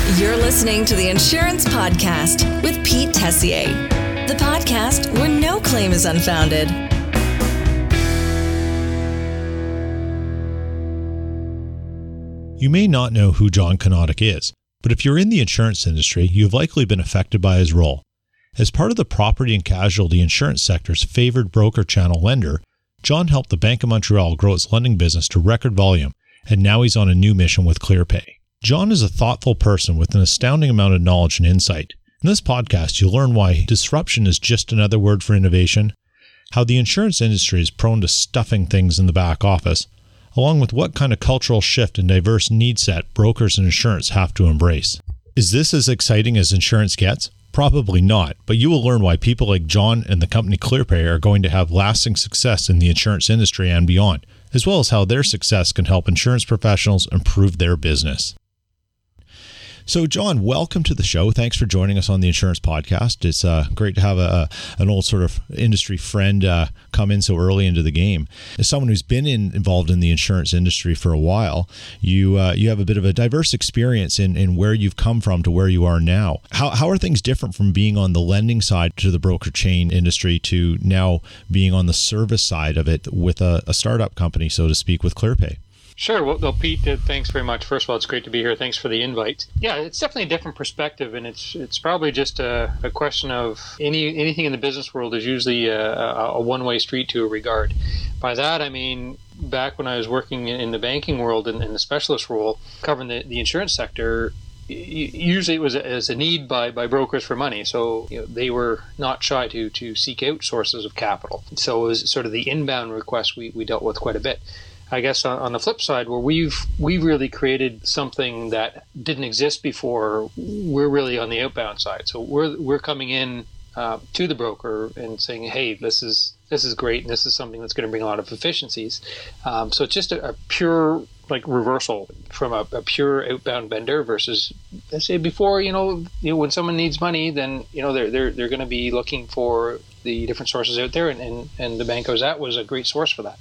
You're listening to the Insurance Podcast with Pete Tessier, the podcast where no claim is unfounded. You may not know who John Konopka is, but if you're in the insurance industry, you've likely been affected by his role. As part of the property and casualty insurance sector's favored broker channel lender, John helped the Bank of Montreal grow its lending business to record volume, and now he's on a new mission with ClearPay. John is a thoughtful person with an astounding amount of knowledge and insight. In this podcast, you'll learn why disruption is just another word for innovation, how the insurance industry is prone to stuffing things in the back office, along with what kind of cultural shift and diverse need set brokers and insurance have to embrace. Is this as exciting as insurance gets? Probably not, but you will learn why people like John and the company ClearPay are going to have lasting success in the insurance industry and beyond, as well as how their success can help insurance professionals improve their business. So, John, welcome to the show. Thanks for joining us on the Insurance Podcast. It's great to have an old sort of industry friend come in so early into the game. As someone who's been involved in the insurance industry for a while, you have a bit of a diverse experience in where you've come from to where you are now. How are things different from being on the lending side to the broker chain industry to now being on the service side of it with a startup company, so to speak, with ClearPay? Sure. Well, Pete, thanks very much. First of all, it's great to be here. Thanks for the invite. Yeah, it's definitely a different perspective, and it's probably just a question of anything in the business world is usually a one-way street to a regard. By that, I mean, back when I was working in the banking world in the specialist role, covering the insurance sector, usually it was as a need by brokers for money. So they were not shy to seek out sources of capital. So it was sort of the inbound request we dealt with quite a bit. I guess on the flip side, where we've really created something that didn't exist before, we're really on the outbound side. So we're coming in to the broker and saying, hey, this is great, and this is something that's going to bring a lot of efficiencies. So it's just a pure reversal from a pure outbound vendor versus, let's say, before when someone needs money, then they're going to be looking for the different sources out there, and the Bank Ozat was a great source for that.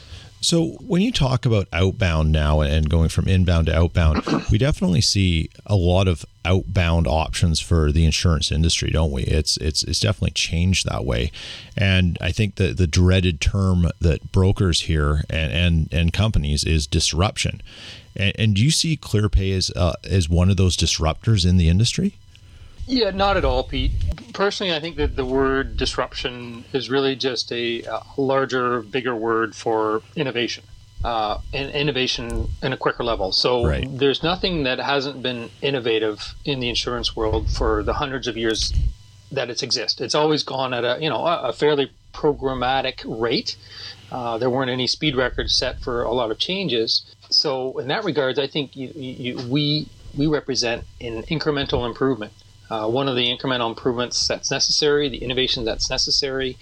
So when you talk about outbound now and going from inbound to outbound, we definitely see a lot of outbound options for the insurance industry, don't we? It's definitely changed that way. And I think that the dreaded term that brokers hear and companies is disruption. And do you see ClearPay as one of those disruptors in the industry? Yeah, not at all, Pete. Personally, I think that the word disruption is really just a larger, bigger word for innovation, and innovation in a quicker level. So right. There's nothing that hasn't been innovative in the insurance world for the hundreds of years that it's existed. It's always gone at a fairly programmatic rate. There weren't any speed records set for a lot of changes. So in that regard, I think we represent an incremental improvement. One of the incremental improvements that's necessary, the innovation that's necessary.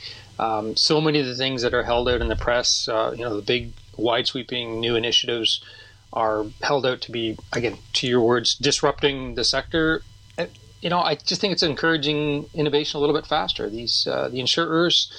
So many of the things that are held out in the press, the big, wide-sweeping new initiatives are held out to be, again, to your words, disrupting the sector. I just think it's encouraging innovation a little bit faster. The insurers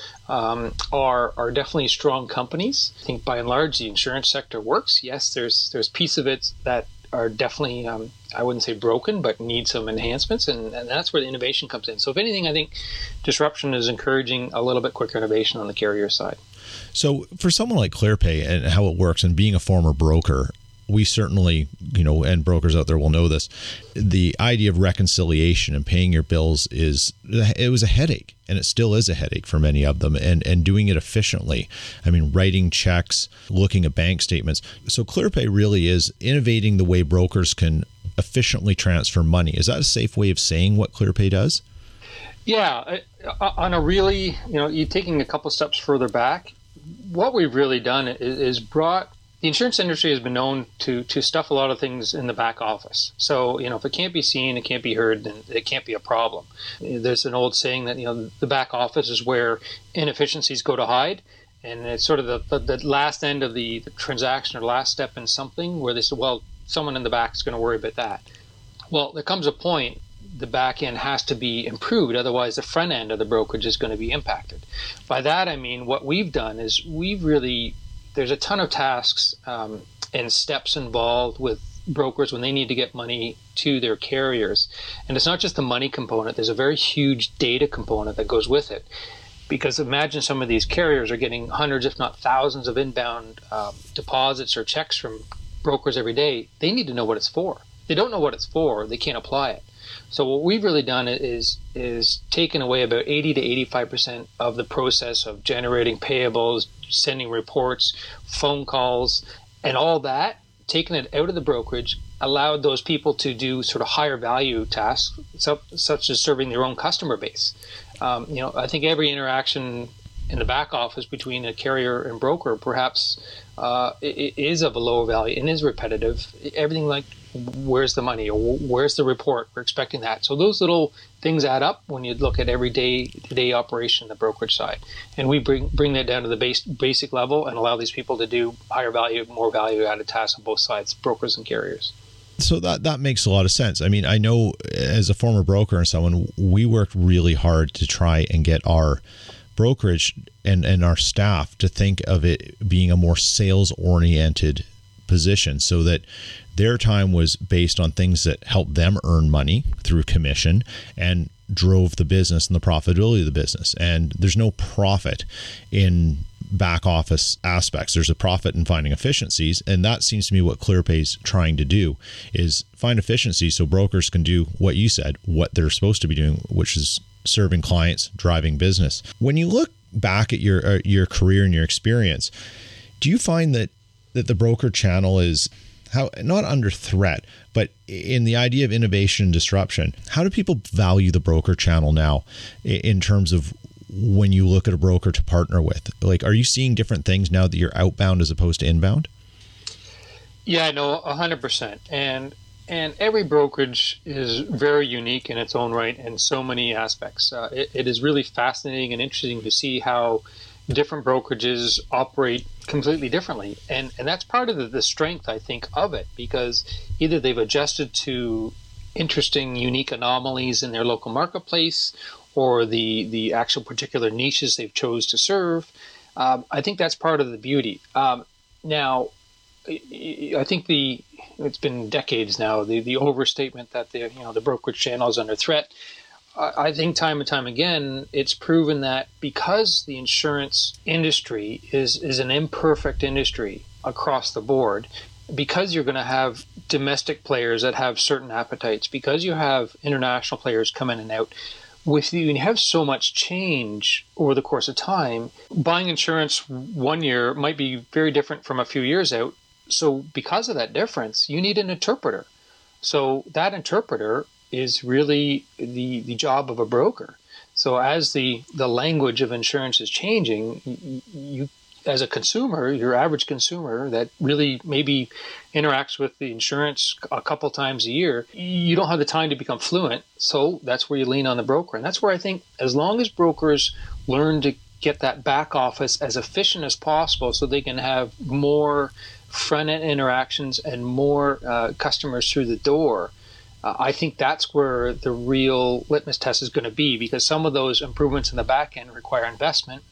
are definitely strong companies. I think by and large the insurance sector works. Yes, there's piece of it that are definitely, I wouldn't say broken, but need some enhancements, and that's where the innovation comes in. So if anything, I think disruption is encouraging a little bit quicker innovation on the carrier side. So for someone like ClearPay and how it works, and being a former broker, we certainly, and brokers out there will know this, the idea of reconciliation and paying your bills it was a headache, and it still is a headache for many of them, and doing it efficiently. I mean, writing checks, looking at bank statements. So ClearPay really is innovating the way brokers can efficiently transfer money. Is that a safe way of saying what ClearPay does? Yeah, on a really, you're taking a couple steps further back, what we've really done is brought. The insurance industry has been known to stuff a lot of things in the back office. So, if it can't be seen, it can't be heard, then it can't be a problem. There's an old saying that, the back office is where inefficiencies go to hide. And it's sort of the last end of the transaction or last step in something where they say, well, someone in the back is going to worry about that. Well, there comes a point the back end has to be improved. Otherwise, the front end of the brokerage is going to be impacted. By that, I mean, what we've done is there's a ton of tasks and steps involved with brokers when they need to get money to their carriers. And it's not just the money component. There's a very huge data component that goes with it. Because imagine some of these carriers are getting hundreds, if not thousands, of inbound deposits or checks from brokers every day. They need to know what it's for. If they don't know what it's for, they can't apply it. So what we've really done is taken away about 80 to 85% of the process of generating payables, sending reports, phone calls, and all that, taken it out of the brokerage, allowed those people to do sort of higher value tasks, such as serving their own customer base. I think every interaction in the back office between a carrier and broker perhaps it is of a lower value and is repetitive. Everything like, where's the money, or where's the report? We're expecting that. So those little things add up when you look at every day-to-day operation on the brokerage side. And we bring that down to the basic level and allow these people to do higher value, more value-added tasks on both sides, brokers and carriers. So that makes a lot of sense. I mean, I know as a former broker and someone, we worked really hard to try and get our brokerage and our staff to think of it being a more sales-oriented position, so that their time was based on things that helped them earn money through commission and drove the business and the profitability of the business. And there's no profit in back office aspects. There's a profit in finding efficiencies. And that seems to me what ClearPay's trying to do, is find efficiencies so brokers can do what you said, what they're supposed to be doing, which is serving clients, driving business. When you look back at your career and your experience, do you find that the broker channel is not under threat, but in the idea of innovation and disruption? How do people value the broker channel now in terms of when you look at a broker to partner with? Like, are you seeing different things now that you're outbound as opposed to inbound? Yeah, no, 100%. And every brokerage is very unique in its own right in so many aspects. It is really fascinating and interesting to see how different brokerages operate completely differently. And that's part of the strength, I think, of it, because either they've adjusted to interesting, unique anomalies in their local marketplace, or the actual particular niches they've chose to serve. I think that's part of the beauty. Now, I think it's been decades now, the overstatement that the brokerage channel is under threat. I think time and time again, it's proven that because the insurance industry is an imperfect industry across the board, because you're going to have domestic players that have certain appetites, because you have international players come in and out, when you have so much change over the course of time, buying insurance one year might be very different from a few years out. So because of that difference, you need an interpreter. So that interpreter is really the job of a broker. So as the language of insurance is changing, you as a consumer, your average consumer that really maybe interacts with the insurance a couple times a year, you don't have the time to become fluent. So that's where you lean on the broker. And that's where I think as long as brokers learn to get that back office as efficient as possible so they can have more front-end interactions and more customers through the door, I think that's where the real litmus test is going to be, because some of those improvements in the back end require investment.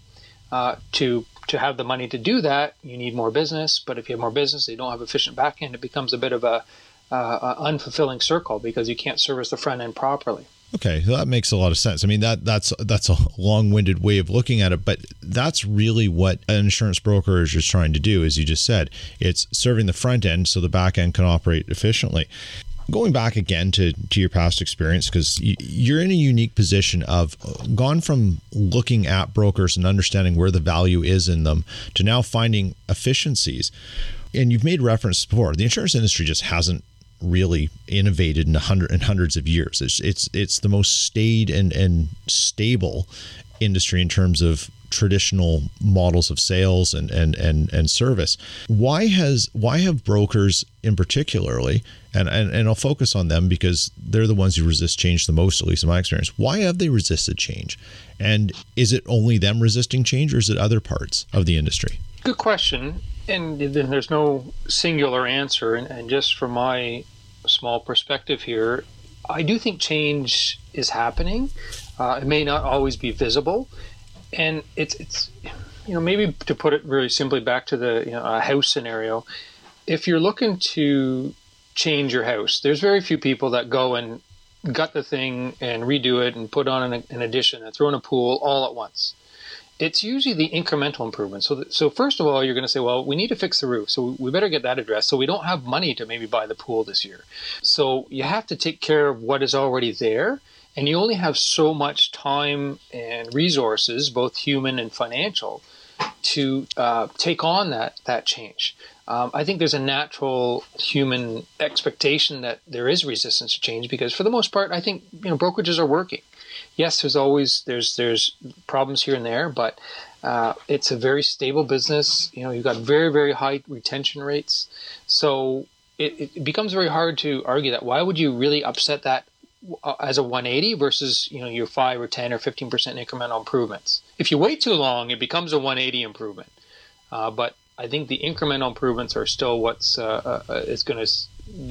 To have the money to do that, you need more business. But if you have more business, you don't have efficient back end, it becomes a bit of a unfulfilling circle because you can't service the front end properly. Okay, so that makes a lot of sense. I mean, that's a long-winded way of looking at it, but that's really what an insurance broker is just trying to do, as you just said. It's serving the front end so the back end can operate efficiently. Going back again to your past experience, because you're in a unique position of gone from looking at brokers and understanding where the value is in them to now finding efficiencies. And you've made reference before, the insurance industry just hasn't really innovated in hundreds of years. It's the most staid and stable industry in terms of traditional models of sales and service. Why have brokers in particularly, and I'll focus on them because they're the ones who resist change the most, at least in my experience. Why have they resisted change? And is it only them resisting change, or is it other parts of the industry? Good question. And then there's no singular answer. And just from my small perspective here, I do think change is happening. It may not always be visible. And it's maybe to put it really simply back to the a house scenario, if you're looking to change your house, there's very few people that go and gut the thing and redo it and put on an addition and throw in a pool all at once. It's usually the incremental improvement. So first of all, you're going to say, well, we need to fix the roof, so we better get that addressed. So we don't have money to maybe buy the pool this year. So you have to take care of what is already there, and you only have so much time and resources, both human and financial, to take on that change. I think there's a natural human expectation that there is resistance to change because, for the most part, I think brokerages are working. Yes, there's problems here and there, but it's a very stable business. You've got very, very high retention rates, so it becomes very hard to argue that. Why would you really upset that as a 180 versus your 5 or 10 or 15% incremental improvements? If you wait too long, it becomes a 180 improvement. But I think the incremental improvements are still what's is going to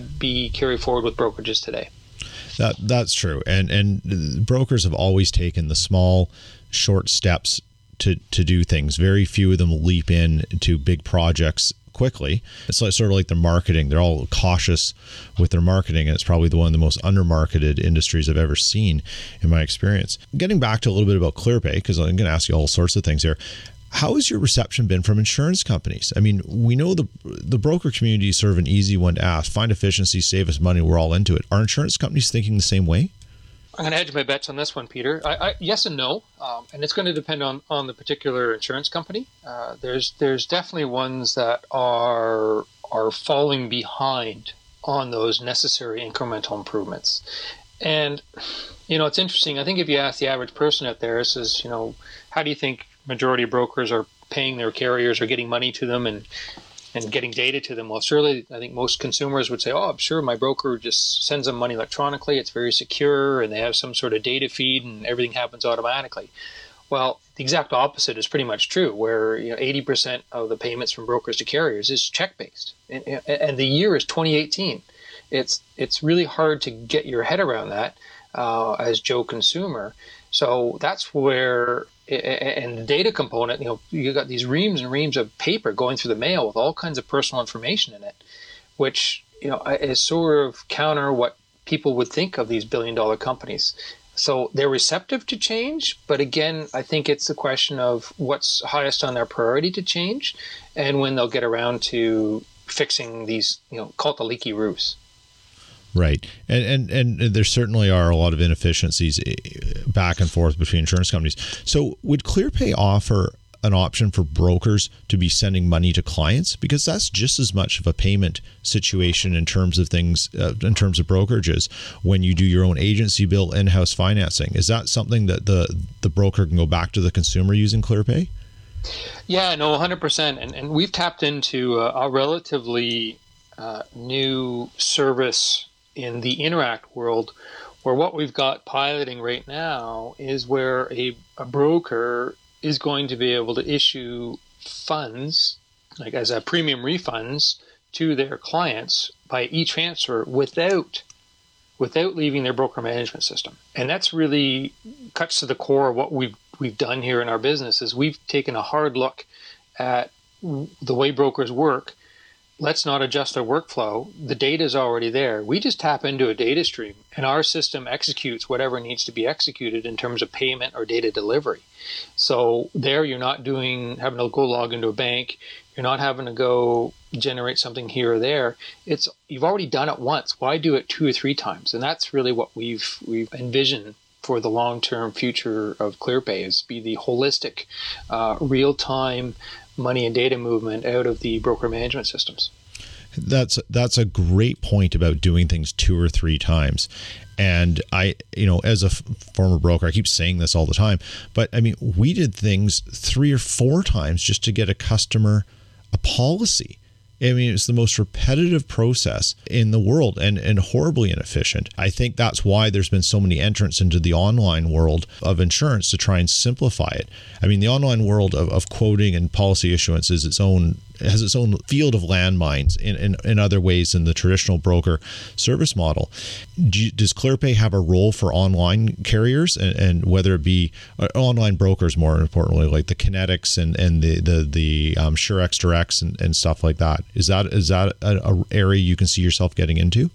be carried forward with brokerages today. That's true, and brokers have always taken the small, short steps to do things. Very few of them leap into big projects quickly. It's sort of like their marketing. They're all cautious with their marketing, and it's probably one of the most undermarketed industries I've ever seen in my experience. Getting back to a little bit about ClearPay, because I'm going to ask you all sorts of things here. How has your reception been from insurance companies? I mean, we know the broker community is sort of an easy one to ask. Find efficiency, save us money, we're all into it. Are insurance companies thinking the same way? I'm going to hedge my bets on this one, Peter. Yes and no, and it's going to depend on the particular insurance company. There's definitely ones that are falling behind on those necessary incremental improvements. And, it's interesting. I think if you ask the average person out there, it says, how do you think majority of brokers are paying their carriers or getting money to them and getting data to them? Well, surely I think most consumers would say, oh, I'm sure my broker just sends them money electronically. It's very secure and they have some sort of data feed and everything happens automatically. Well, the exact opposite is pretty much true, where 80% of the payments from brokers to carriers is check-based. And the year is 2018. It's really hard to get your head around that as Joe consumer. So that's where, and the data component, you got these reams and reams of paper going through the mail with all kinds of personal information in it, which, is sort of counter what people would think of these billion-dollar companies. So they're receptive to change, but again, I think it's a question of what's highest on their priority to change and when they'll get around to fixing these, call it the leaky roofs. Right. And there certainly are a lot of inefficiencies back and forth between insurance companies. So would ClearPay offer an option for brokers to be sending money to clients? Because that's just as much of a payment situation in terms of things, in terms of brokerages, when you do your own agency bill in-house financing. Is that something that the broker can go back to the consumer using ClearPay? Yeah, no, 100%. And we've tapped into a relatively new service in the Interact world, where what we've got piloting right now is where a broker is going to be able to issue funds, like as a premium refunds, to their clients by e-transfer without leaving their broker management system. And that's really cuts to the core of what we've done here in our business. Is we've taken a hard look at the way brokers work. Let's not adjust their workflow. The data is already there. We just tap into a data stream, and our system executes whatever needs to be executed in terms of payment or data delivery. So there, you're not having to go log into a bank. You're not having to go generate something here or there. You've already done it once. Why do it 2 or 3 times? And that's really what we've envisioned for the long-term future of ClearPay, is be the holistic, real-time money and data movement out of the broker management systems. That's a great point about doing things 2 or 3 times. And I, as a former broker, I keep saying this all the time, but I mean, we did things 3 or 4 times just to get a customer a policy. I mean, it's the most repetitive process in the world and horribly inefficient. I think that's why there's been so many entrants into the online world of insurance to try and simplify it. I mean, the online world of quoting and policy issuance is its own has its own field of landmines in other ways than the traditional broker service model. Does Clearpay have a role for online carriers, and whether it be online brokers, more importantly, like the Kinetics and the Surex Directs and stuff like that? Is that a area you can see yourself getting into?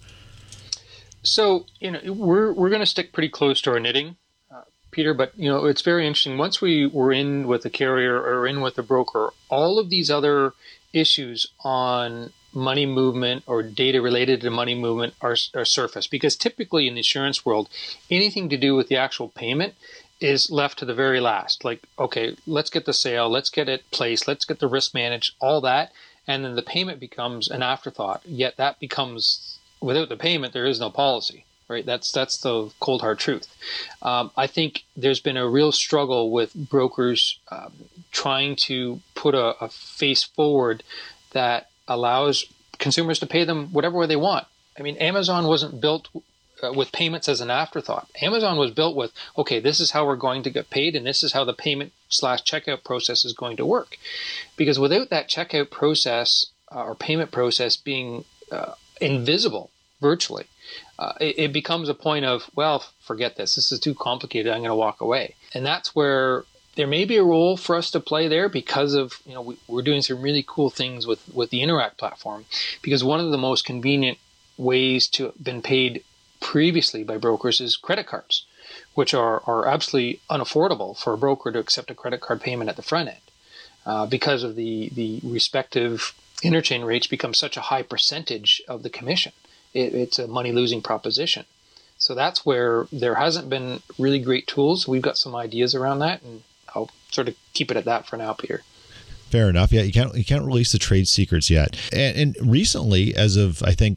So, we're going to stick pretty close to our knitting, Peter, but, it's very interesting. Once we were in with a carrier or in with a broker, all of these other issues on money movement or data related to money movement are surfaced, because typically in the insurance world, anything to do with the actual payment is left to the very last. Like, okay, let's get the sale, let's get it placed, let's get the risk managed, all that. And then the payment becomes an afterthought. Yet that becomes, without the payment, there is no policy. Right, that's the cold hard truth. I think there's been a real struggle with brokers trying to put a face forward that allows consumers to pay them whatever way they want. I mean, Amazon wasn't built with payments as an afterthought. Amazon was built with, okay, this is how we're going to get paid, and this is how the payment/checkout process is going to work. Because without that checkout process or payment process being invisible virtually, it becomes a point of, well, forget this. This is too complicated. I'm going to walk away. And that's where there may be a role for us to play there, because of, we're doing some really cool things with the Interact platform, because one of the most convenient ways to have been paid previously by brokers is credit cards, which are absolutely unaffordable for a broker to accept a credit card payment at the front end, because of the respective interchange rates become such a high percentage of the commission. It's a money-losing proposition. So that's where there hasn't been really great tools. We've got some ideas around that, and I'll sort of keep it at that for now, Peter. Fair enough. Yeah, you can't release the trade secrets yet. And recently, as of I think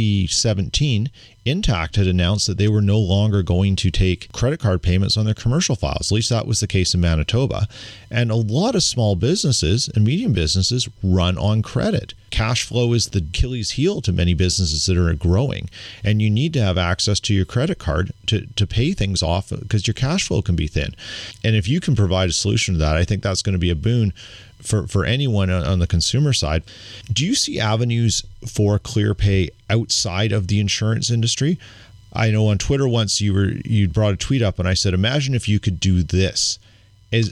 2017, Intact had announced that they were no longer going to take credit card payments on their commercial files. At least that was the case in Manitoba. And a lot of small businesses and medium businesses run on credit. Cash flow is the Achilles heel to many businesses that are growing. And you need to have access to your credit card to pay things off, because your cash flow can be thin. And if you can provide a solution to that, I think that's going to be a boon for anyone on the consumer side. Do you see avenues for Clearpay outside of the insurance industry? I know on Twitter once you brought a tweet up, and I said, imagine if you could do this. There's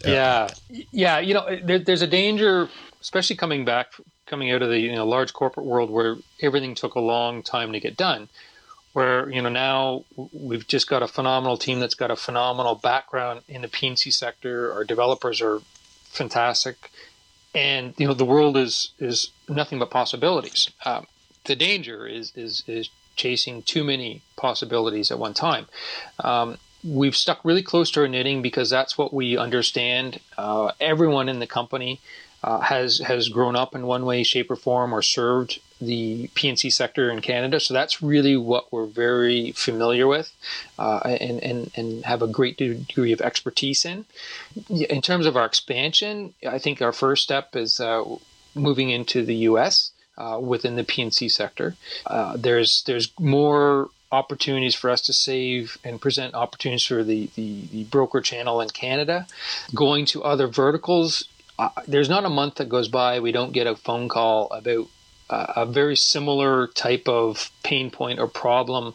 a danger, especially coming out of the large corporate world where everything took a long time to get done. Where now we've just got a phenomenal team that's got a phenomenal background in the P&C sector. Our developers are fantastic. And the world is nothing but possibilities. The danger is chasing too many possibilities at one time. We've stuck really close to our knitting because that's what we understand. Everyone in the company has grown up in one way, shape, or form, or served the P&C sector in Canada. So that's really what we're very familiar with and have a great degree of expertise in. In terms of our expansion, I think our first step is moving into the U.S. Within the P&C sector. There's more opportunities for us to save and present opportunities for the broker channel in Canada. Going to other verticals, there's not a month that goes by we don't get a phone call about a very similar type of pain point or problem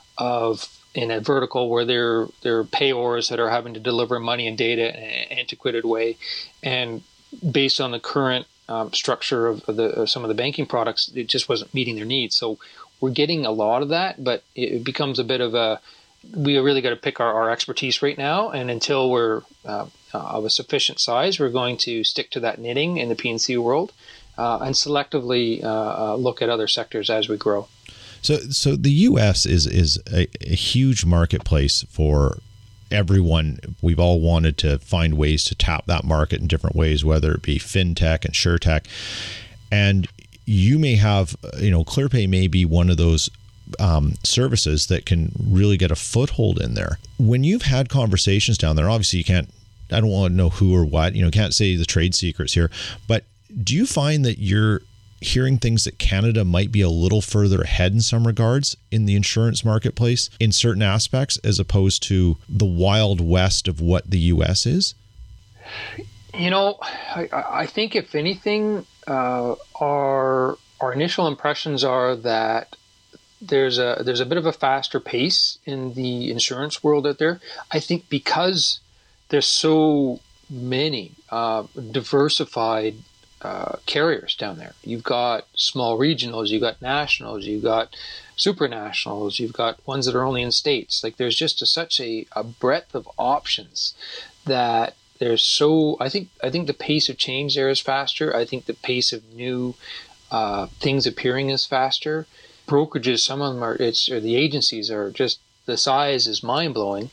in a vertical where there are payors that are having to deliver money and data in an antiquated way, and based on the current structure of some of the banking products, it just wasn't meeting their needs. So we're getting a lot of that, but it becomes a bit of we really got to pick our expertise right now, and until we're of a sufficient size, we're going to stick to that knitting in the P&C world. And selectively look at other sectors as we grow. So the U.S. is a huge marketplace for everyone. We've all wanted to find ways to tap that market in different ways, whether it be fintech and insurtech. And you may have, Clearpay may be one of those services that can really get a foothold in there. When you've had conversations down there, obviously I don't want to know who or what, can't say the trade secrets here, but do you find that you're hearing things that Canada might be a little further ahead in some regards in the insurance marketplace in certain aspects, as opposed to the wild west of what the U.S. is? I think if anything, our initial impressions are that there's a bit of a faster pace in the insurance world out there. I think because there's so many diversified carriers down there. You've got small regionals, you've got nationals, you've got supranationals, you've got ones that are only in states. Like there's just such a breadth of options that there's so. I think the pace of change there is faster. I think the pace of new things appearing is faster. Brokerages, some of them or the agencies are just, the size is mind blowing.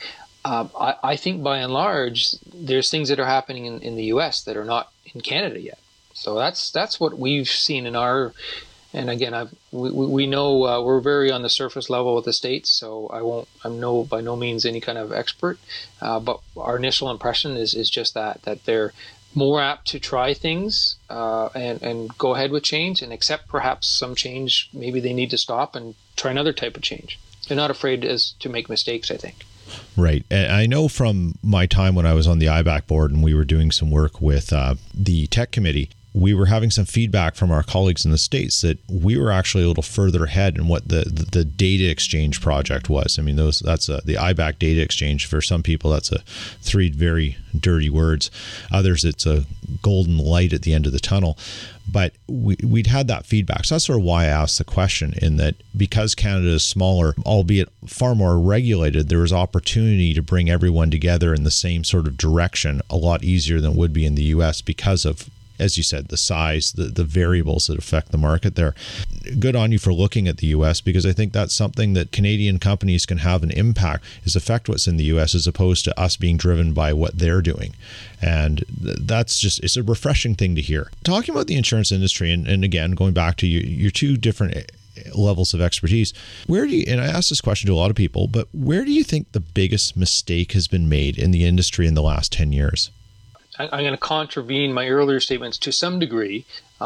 I think by and large, there's things that are happening in the U.S. that are not in Canada yet. So that's what we've seen in our, and again, we know we're very on the surface level with the States, so I'm by no means any kind of expert, but our initial impression is just that they're more apt to try things and go ahead with change and accept perhaps some change. Maybe they need to stop and try another type of change. They're not afraid to make mistakes, I think. Right. And I know from my time when I was on the IBAC board and we were doing some work with the tech committee, we were having some feedback from our colleagues in the States that we were actually a little further ahead in what the data exchange project was. I mean, that's the IBAC data exchange. For some people, that's three very dirty words. Others, it's a golden light at the end of the tunnel. But we'd had that feedback. So that's sort of why I asked the question, in that because Canada is smaller, albeit far more regulated, there was opportunity to bring everyone together in the same sort of direction a lot easier than it would be in the U.S. because of, as you said, the size, the variables that affect the market there. Good on you for looking at the U.S., because I think that's something that Canadian companies can have an impact, is affect what's in the U.S. as opposed to us being driven by what they're doing. And that's just, it's a refreshing thing to hear. Talking about the insurance industry, and again, going back to your two different levels of expertise, where do you, and I ask this question to a lot of people, but where do you think the biggest mistake has been made in the industry in the last 10 years? I'm going to contravene my earlier statements to some degree,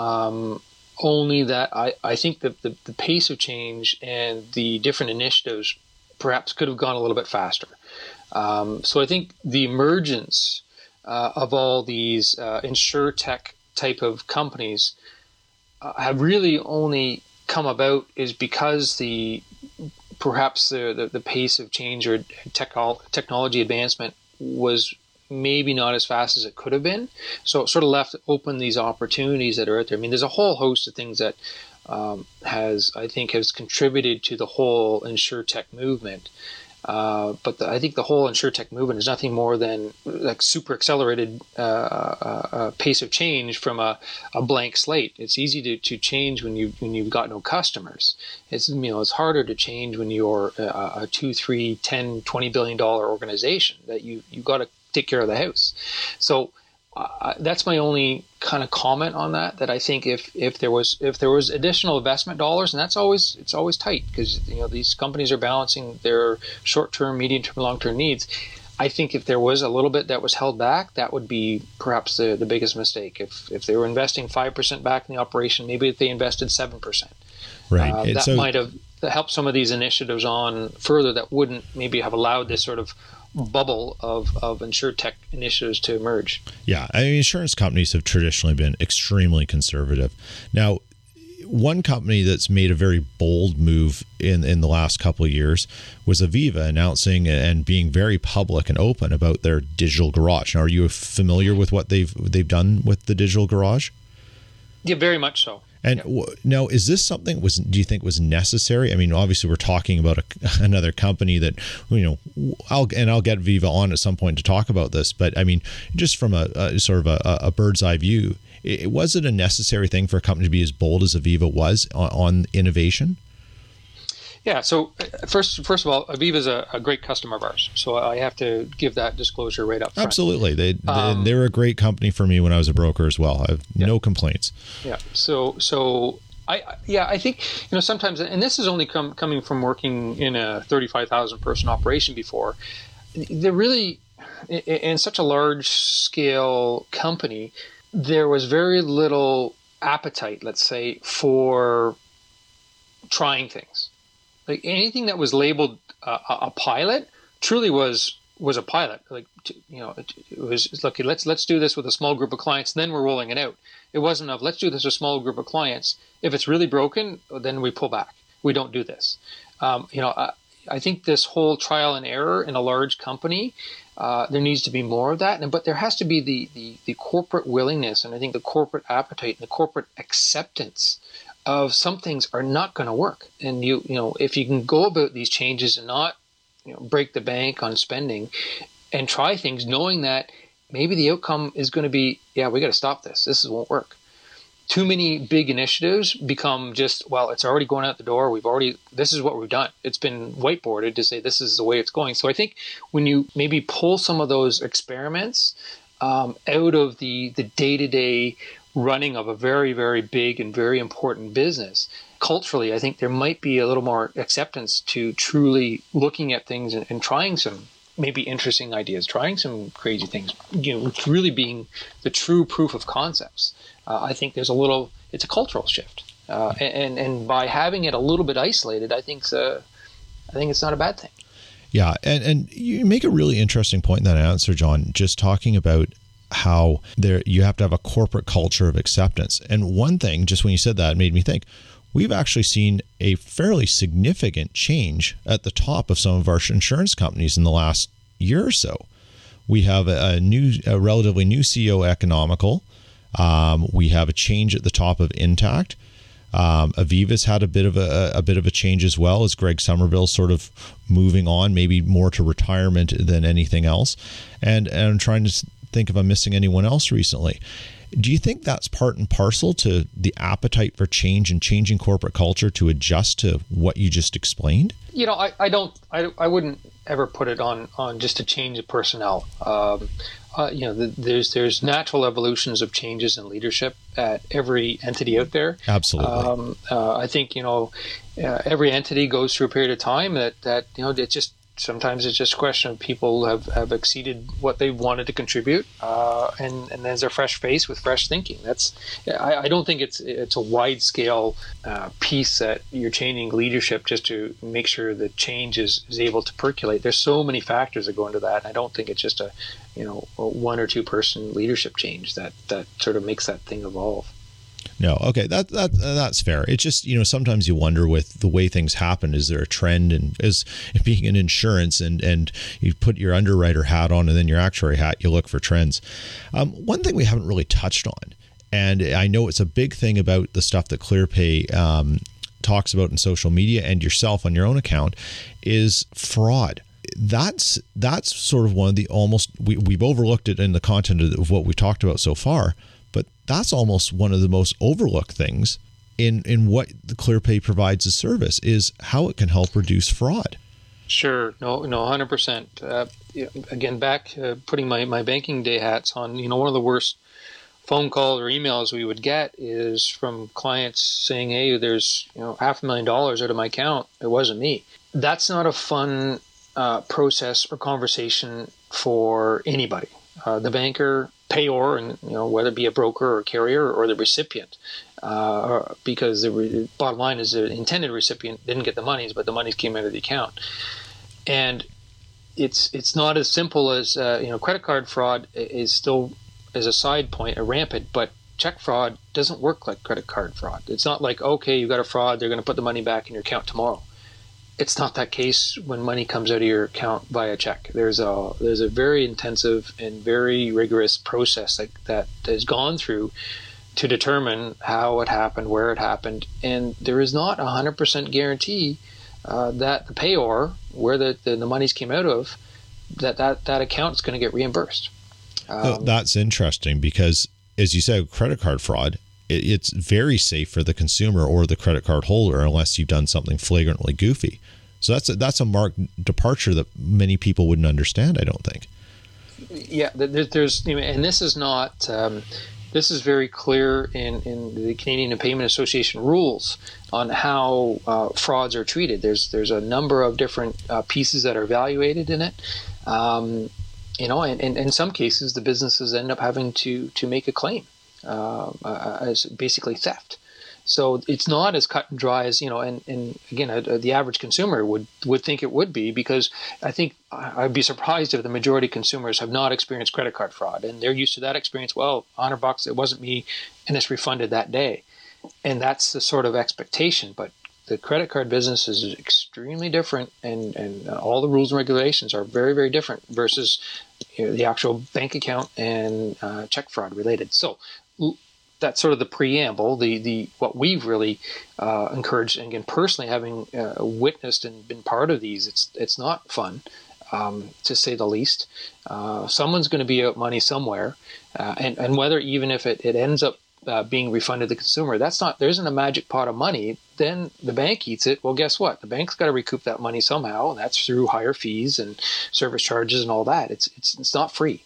only that I think that the pace of change and the different initiatives perhaps could have gone a little bit faster. So I think the emergence of all these insurtech type of companies have really only come about is because perhaps the pace of change or technology advancement was maybe not as fast as it could have been. So it sort of left open these opportunities that are out there. I mean, there's a whole host of things that has contributed to the whole insurtech movement. But I think the whole insurtech movement is nothing more than like super accelerated pace of change from a blank slate. It's easy to change when you've got no customers. It's harder to change when you're a 2, 3, 10, $20 billion organization that you've got to take care of the house. So that's my only kind of comment on that. That I think if there was additional investment dollars, and it's always tight because these companies are balancing their short-term, medium-term, long-term needs. I think if there was a little bit that was held back, that would be perhaps the biggest mistake. If they were investing 5% back in the operation, maybe if they invested 7%, right? That might have helped some of these initiatives on further. That wouldn't maybe have allowed this sort of bubble of insurtech initiatives to emerge. Yeah, I mean, insurance companies have traditionally been extremely conservative. Now, one company that's made a very bold move in the last couple of years was Aviva, announcing and being very public and open about their digital garage. Now, are you familiar with what they've done with the digital garage? Yeah, very much so. And now, is this something do you think was necessary? I mean, obviously, we're talking about another company that I'll get Aviva on at some point to talk about this. But I mean, just from a sort of a bird's eye view, was it a necessary thing for a company to be as bold as Aviva was on innovation? Yeah. So first of all, Aviva is a great customer of ours. So I have to give that disclosure right up front. Absolutely. They were a great company for me when I was a broker as well. I have no complaints. Yeah. So I think, sometimes, and this is only coming from working in a 35,000 person operation before, they're really, in such a large scale company, there was very little appetite, let's say, for trying things. Like anything that was labeled a pilot truly was was a pilot. It was look, let's do this with a small group of clients, then we're rolling it out. It wasn't of let's do this with a small group of clients. If it's really broken, then we pull back. We don't do this. I think this whole trial and error in a large company, there needs to be more of that. But there has to be the corporate willingness, and I think the corporate appetite and the corporate acceptance of some things are not going to work. And if you can go about these changes and not break the bank on spending and try things knowing that maybe the outcome is going to be, we got to stop this. This won't work. Too many big initiatives become just, it's already going out the door. This is what we've done. It's been whiteboarded to say this is the way it's going. So I think when you maybe pull some of those experiments out of the day-to-day running of a very, very big and very important business, culturally, I think there might be a little more acceptance to truly looking at things and trying some maybe interesting ideas, trying some crazy things, really being the true proof of concepts. I think it's a cultural shift. And by having it a little bit isolated, I think it's not a bad thing. Yeah. And you make a really interesting point in that answer, John, just talking about how you have to have a corporate culture of acceptance. And one thing, just when you said that, made me think, we've actually seen a fairly significant change at the top of some of our insurance companies in the last year or so. We have a relatively new CEO, Economical. We have a change at the top of Intact. Aviva's had a bit of a change as well, as Greg Somerville sort of moving on, maybe more to retirement than anything else. And I'm trying to think if I'm missing anyone else recently. Do you think that's part and parcel to the appetite for change and changing corporate culture to adjust to what you just explained? I wouldn't ever put it on just a change of personnel. There's natural evolutions of changes in leadership at every entity out there. Absolutely. I think every entity goes through a period of time that it just. Sometimes it's just a question of people have exceeded what they wanted to contribute, and there's a fresh face with fresh thinking. I don't think it's a wide scale piece that you're changing leadership just to make sure the change is able to percolate. There's so many factors that go into that. And I don't think it's just a one or two person leadership change that sort of makes that thing evolve. No, okay, that's fair. It's just, sometimes you wonder with the way things happen, is there a trend? And as being in insurance and you put your underwriter hat on and then your actuary hat, you look for trends. One thing we haven't really touched on, and I know it's a big thing about the stuff that ClearPay talks about in social media and yourself on your own account, is fraud. That's sort of one of the we've overlooked it in the content of what we talked about so far. But that's almost one of the most overlooked things in what the ClearPay provides as service, is how it can help reduce fraud. Sure. No, 100%. Again, back putting my banking day hats on, one of the worst phone calls or emails we would get is from clients saying, hey, there's $500,000 out of my account. It wasn't me. That's not a fun process or conversation for anybody. The banker, payor, and whether it be a broker or carrier or the recipient, because the bottom line is the intended recipient didn't get the monies, but the monies came out of the account. And it's not as simple as credit card fraud is still, as a side point, rampant, but check fraud doesn't work like credit card fraud. It's not like, okay, you got a fraud, they're going to put the money back in your account tomorrow. It's not that case when money comes out of your account via check. There's a very intensive and very rigorous process that has gone through to determine how it happened, where it happened, and there is not 100% guarantee that the payor, where the monies came out of, that account is going to get reimbursed. That's interesting because, as you said, credit card fraud, it's very safe for the consumer or the credit card holder unless you've done something flagrantly goofy. So that's a marked departure that many people wouldn't understand, I don't think. Yeah, there's and this is not this is very clear in the Canadian Payment Association rules on how frauds are treated. There's a number of different pieces that are evaluated in it. And in some cases, the businesses end up having to make a claim as basically theft. So it's not as cut and dry as, and again, the average consumer would think it would be, because I think I'd be surprised if the majority of consumers have not experienced credit card fraud, and they're used to that experience. Well, $100, it wasn't me, and it's refunded that day. And that's the sort of expectation. But the credit card business is extremely different, and all the rules and regulations are very, very different versus the actual bank account and check fraud related. So that's sort of the preamble. The what we've really encouraged, and again, personally having witnessed and been part of these, it's not fun, to say the least. Someone's going to be out money somewhere, and whether even if it ends up being refunded to the consumer, there isn't a magic pot of money. Then the bank eats it. Well, guess what? The bank's got to recoup that money somehow, and that's through higher fees and service charges and all that. It's not free.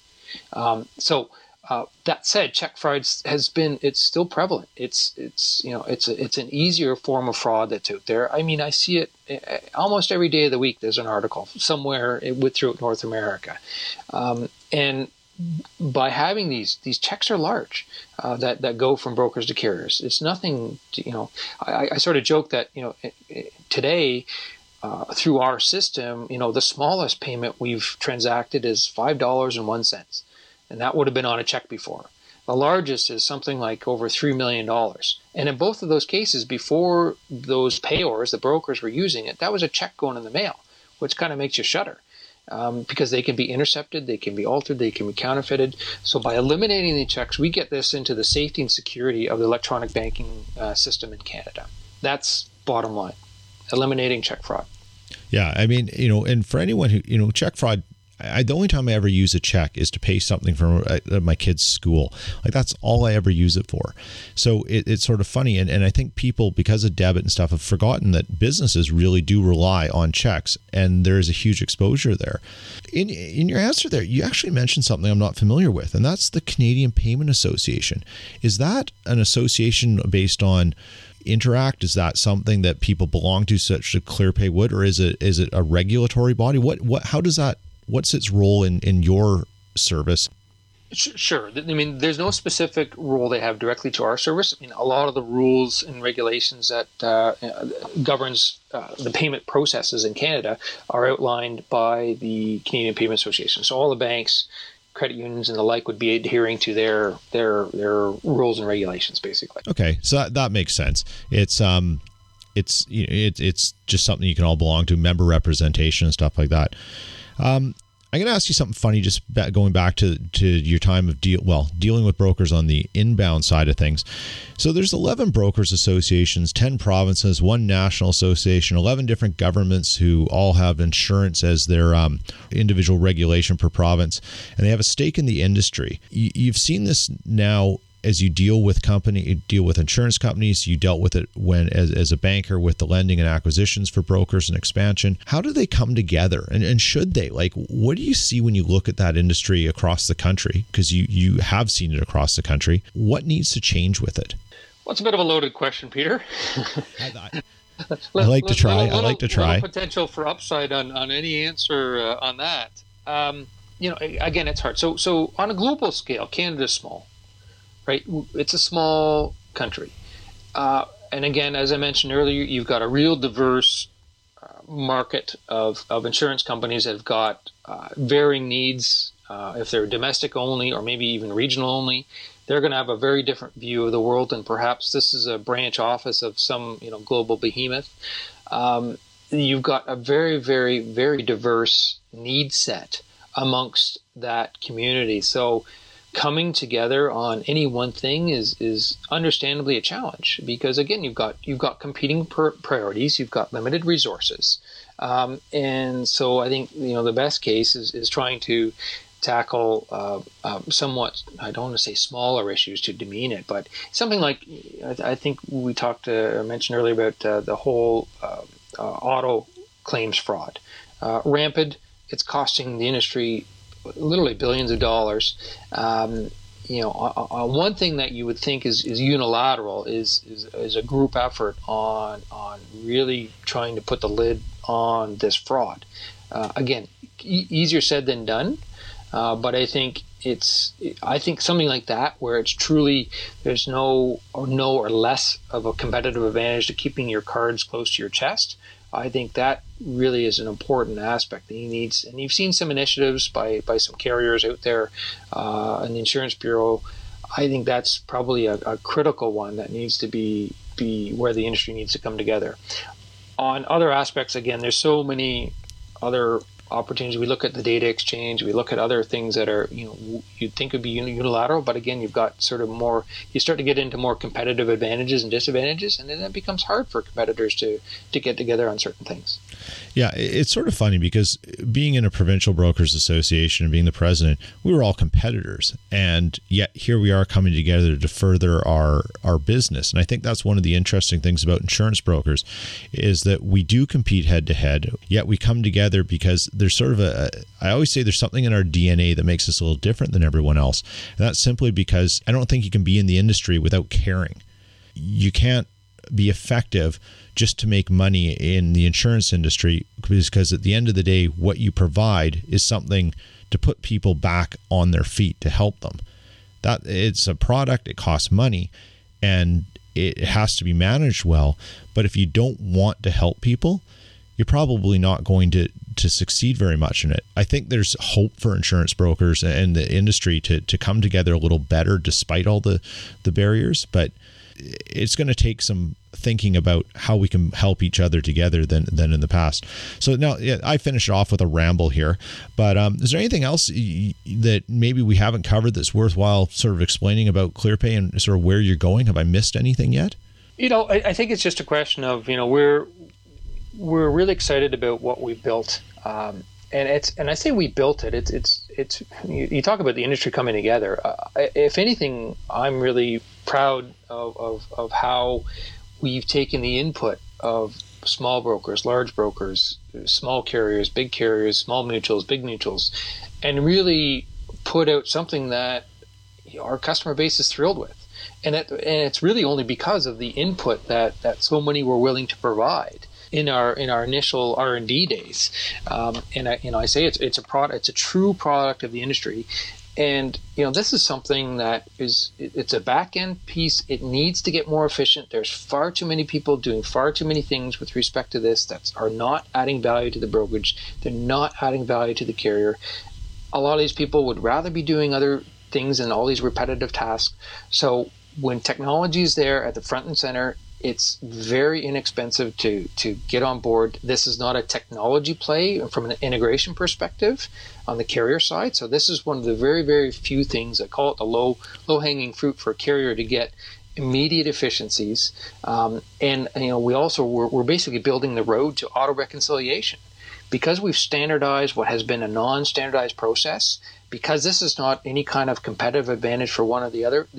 That said, check fraud it's still prevalent. It's an easier form of fraud that's out there. I mean, I see it almost every day of the week. There's an article somewhere throughout North America, and by having these checks are large that go from brokers to carriers. It's nothing. I sort of joke that today. Through our system, the smallest payment we've transacted is $5.01. And that would have been on a check before. The largest is something like over $3 million. And in both of those cases, before those payors, the brokers were using it, that was a check going in the mail, which kind of makes you shudder, because they can be intercepted, they can be altered, they can be counterfeited. So by eliminating the checks, we get this into the safety and security of the electronic banking system in Canada. That's bottom line, eliminating check fraud. Yeah, I mean, and for anyone who, check fraud, the only time I ever use a check is to pay something for my kid's school. Like, that's all I ever use it for. So it's sort of funny. And I think people, because of debit and stuff, have forgotten that businesses really do rely on checks, and there's a huge exposure there. In your answer there, you actually mentioned something I'm not familiar with, and that's the Canadian Payment Association. Is that an association based on Interact? Is that something that people belong to, such as ClearPay would, or is it a regulatory body? What's its role in your service? Sure. I mean, there's no specific role they have directly to our service. I mean, a lot of the rules and regulations that governs the payment processes in Canada are outlined by the Canadian Payment Association. So all the banks, credit unions, and the like would be adhering to their rules and regulations, basically. Okay, so that makes sense. It's just something you can all belong to, member representation and stuff like that. I'm going to ask you something funny, just going back to your time of dealing with brokers on the inbound side of things. So there's 11 brokers associations, 10 provinces, 1 national association, 11 different governments who all have insurance as their individual regulation per province, and they have a stake in the industry. You've seen this now as you deal with insurance companies. You dealt with it when as a banker with the lending and acquisitions for brokers and expansion. How do they come together, and should they? Like, what do you see when you look at that industry across the country? Because you have seen it across the country. What needs to change with it? Well, it's a bit of a loaded question, Peter. I like to try. Little potential for upside on any answer on that. Again, it's hard. So on a global scale, Canada's small. Right, it's a small country, and again, as I mentioned earlier, you've got a real diverse market of insurance companies that have got varying needs. If they're domestic only, or maybe even regional only, they're going to have a very different view of the world, and perhaps this is a branch office of some global behemoth. You've got a very, very, very diverse need set amongst that community. So coming together on any one thing is understandably a challenge, because again, you've got competing priorities, you've got limited resources, and so I think the best case is trying to tackle somewhat, I don't want to say smaller issues to demean it, but something like, I think we mentioned earlier about the whole auto claims fraud, rampant. It's costing the industry literally billions of dollars. One thing that you would think is unilateral is a group effort on really trying to put the lid on this fraud. Again, easier said than done, but I think I think something like that, where it's truly there's no or less of a competitive advantage to keeping your cards close to your chest. I think that really is an important aspect that he needs. And you've seen some initiatives by some carriers out there in the Insurance Bureau. I think that's probably a critical one that needs to be where the industry needs to come together. On other aspects, again, there's so many other opportunities. We look at the data exchange, we look at other things that are, you'd think would be unilateral, but again, you've got sort of more, you start to get into more competitive advantages and disadvantages, and then it becomes hard for competitors to get together on certain things. Yeah, it's sort of funny because being in a provincial brokers association and being the president, we were all competitors, and yet here we are coming together to further our business. And I think that's one of the interesting things about insurance brokers is that we do compete head to head, yet we come together because there's sort of I always say there's something in our DNA that makes us a little different than everyone else. And that's simply because I don't think you can be in the industry without caring. You can't be effective just to make money in the insurance industry, because at the end of the day, what you provide is something to put people back on their feet, to help them. That it's a product, it costs money, and it has to be managed well. But if you don't want to help people, you're probably not going to succeed very much in it. I think there's hope for insurance brokers and the industry to come together a little better despite all the barriers, but it's going to take some thinking about how we can help each other together than in the past. So now, I finished off with a ramble here, but is there anything else that maybe we haven't covered that's worthwhile sort of explaining about ClearPay and sort of where you're going? Have I missed anything yet? I think it's just a question of, we're really excited about what we've built. And I say we built it. It's you talk about the industry coming together. If anything, I'm really proud of how we've taken the input of small brokers, large brokers, small carriers, big carriers, small mutuals, big mutuals, and really put out something that our customer base is thrilled with. And it's really only because of the input that so many were willing to provide in our initial R&D days. And I say it's a product, it's a true product of the industry. And this is something that it's a back end piece. It needs to get more efficient. There's far too many people doing far too many things with respect to this that are not adding value to the brokerage. They're not adding value to the carrier. A lot of these people would rather be doing other things and all these repetitive tasks. So when technology is there at the front and center, it's very inexpensive to get on board. This is not a technology play from an integration perspective on the carrier side. So this is one of the very, very few things, I call it the low-hanging fruit for a carrier to get immediate efficiencies. And we're basically building the road to auto reconciliation. Because we've standardized what has been a non-standardized process, because this is not any kind of competitive advantage for one or the other,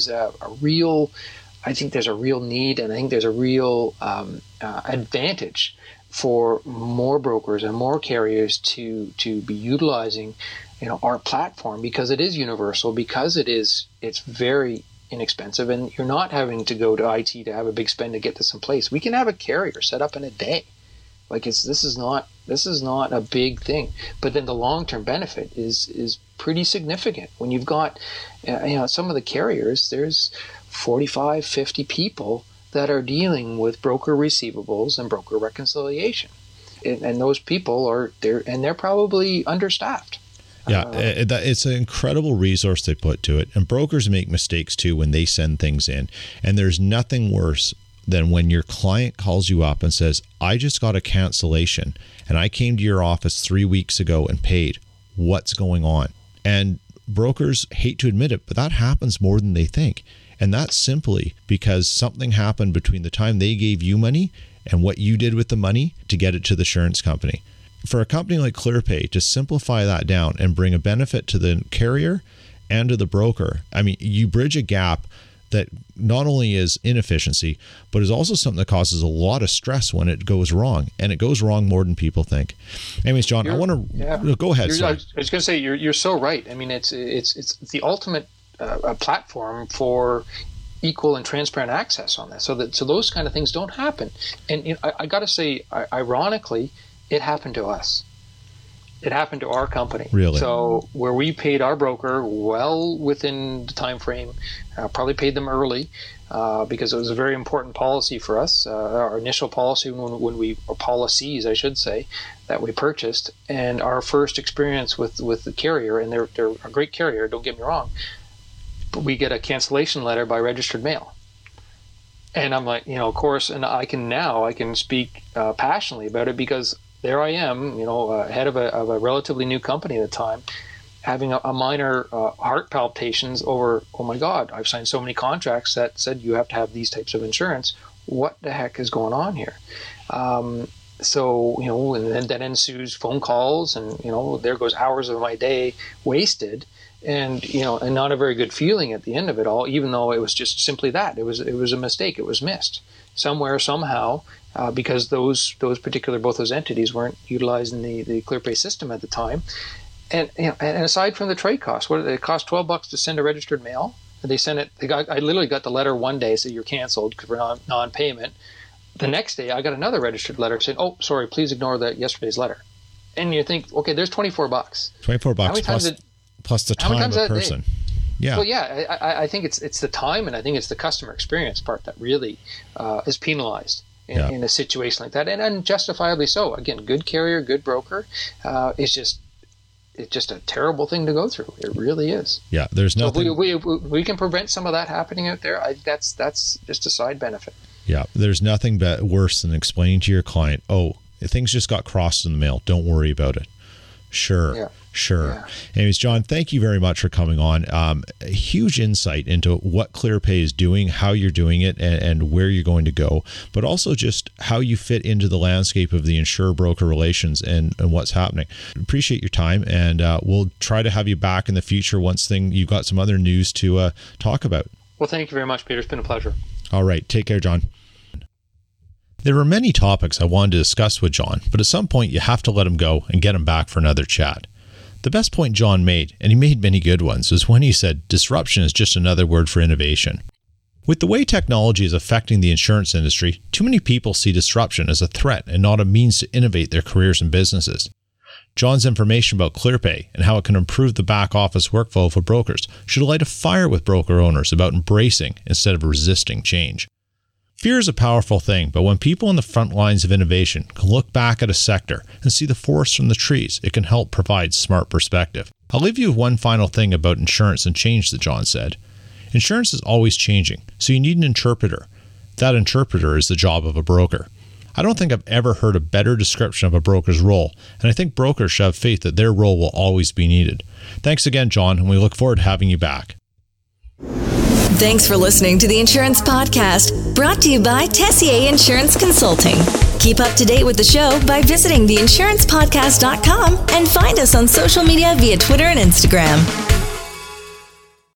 I think there's a real need, and I think there's a real advantage for more brokers and more carriers to be utilizing, our platform, because it is universal, because it's very inexpensive, and you're not having to go to IT to have a big spend to get this in place. We can have a carrier set up in a day. This is not a big thing, but then the long-term benefit is pretty significant. When you've got, some of the carriers, there's 45, 50 people that are dealing with broker receivables and broker reconciliation, and those people are there, and they're probably understaffed. Yeah, it's an incredible resource they put to it, and brokers make mistakes too when they send things in, and there's nothing worse than when your client calls you up and says, I just got a cancellation and I came to your office 3 weeks ago and paid. What's going on? And brokers hate to admit it, but that happens more than they think. And that's simply because something happened between the time they gave you money and what you did with the money to get it to the insurance company. For a company like ClearPay to simplify that down and bring a benefit to the carrier and to the broker, you bridge a gap that not only is inefficiency, but is also something that causes a lot of stress when it goes wrong, and it goes wrong more than people think. Anyways, John, I want to go ahead. I was going to say you're so right. It's the ultimate platform for equal and transparent access on this, so those kind of things don't happen. And I got to say, ironically, it happened to us. It happened to our company. Really? So where we paid our broker well within the time frame, probably paid them early because it was a very important policy for us. Our initial policy or policies, I should say, that we purchased, and our first experience with the carrier, and they're a great carrier, don't get me wrong, but we get a cancellation letter by registered mail. And I'm like, of course, and I can speak passionately about it because there I am, head of a relatively new company at the time, having a minor heart palpitations over, oh my God, I've signed so many contracts that said you have to have these types of insurance. What the heck is going on here? So, and then ensues phone calls, and, there goes hours of my day wasted. And and not a very good feeling at the end of it all, even though it was just simply that. It was a mistake. It was missed somewhere, somehow, because those particular, both those entities weren't utilizing the ClearPay system at the time. And and aside from the trade costs, it cost $12 to send a registered mail. And they sent it. I literally got the letter one day saying you're canceled for non-payment. The next day, I got another registered letter saying, "Oh, sorry, please ignore yesterday's letter." And you think, okay, there's $24. $24 plus the time of person. Day? Yeah. Well, yeah, I think it's the time, and I think it's the customer experience part that really is penalized in a situation like that, and justifiably so. Again, good carrier, good broker. It's just a terrible thing to go through. It really is. Yeah, there's nothing. So we can prevent some of that happening out there. That's just a side benefit. Yeah, there's nothing worse than explaining to your client, "Oh, things just got crossed in the mail. Don't worry about it." Sure. Yeah. Sure. Yeah. Anyways, John, thank you very much for coming on. A huge insight into what ClearPay is doing, how you're doing it, and where you're going to go, but also just how you fit into the landscape of the insurer-broker relations and what's happening. Appreciate your time, and we'll try to have you back in the future once you've got some other news to talk about. Well, thank you very much, Peter. It's been a pleasure. All right. Take care, John. There were many topics I wanted to discuss with John, but at some point you have to let him go and get him back for another chat. The best point John made, and he made many good ones, was when he said disruption is just another word for innovation. With the way technology is affecting the insurance industry, too many people see disruption as a threat and not a means to innovate their careers and businesses. John's information about ClearPay and how it can improve the back office workflow for brokers should light a fire with broker owners about embracing instead of resisting change. Fear is a powerful thing, but when people on the front lines of innovation can look back at a sector and see the forest from the trees, it can help provide smart perspective. I'll leave you with one final thing about insurance and change that John said. Insurance is always changing, so you need an interpreter. That interpreter is the job of a broker. I don't think I've ever heard a better description of a broker's role, and I think brokers should have faith that their role will always be needed. Thanks again, John, and we look forward to having you back. Thanks for listening to the Insurance Podcast, brought to you by Tessier Insurance Consulting. Keep up to date with the show by visiting theinsurancepodcast.com and find us on social media via Twitter and Instagram.